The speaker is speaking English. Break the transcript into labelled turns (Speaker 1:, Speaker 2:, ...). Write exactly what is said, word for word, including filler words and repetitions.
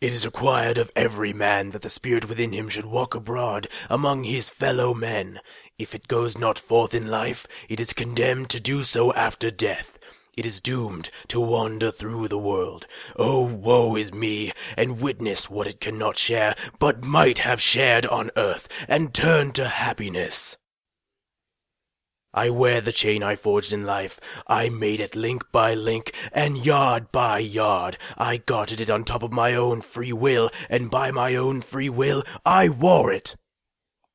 Speaker 1: It is required of every man that the spirit within him should walk abroad among his fellow men. If it goes not forth in life, it is condemned to do so after death. It is doomed to wander through the world. Oh, woe is me, and witness what it cannot share, but might have shared on earth, and turn to happiness. I wear the chain I forged in life. I made it link by link, and yard by yard. I guarded it on top of my own free will, and by my own free will I wore it.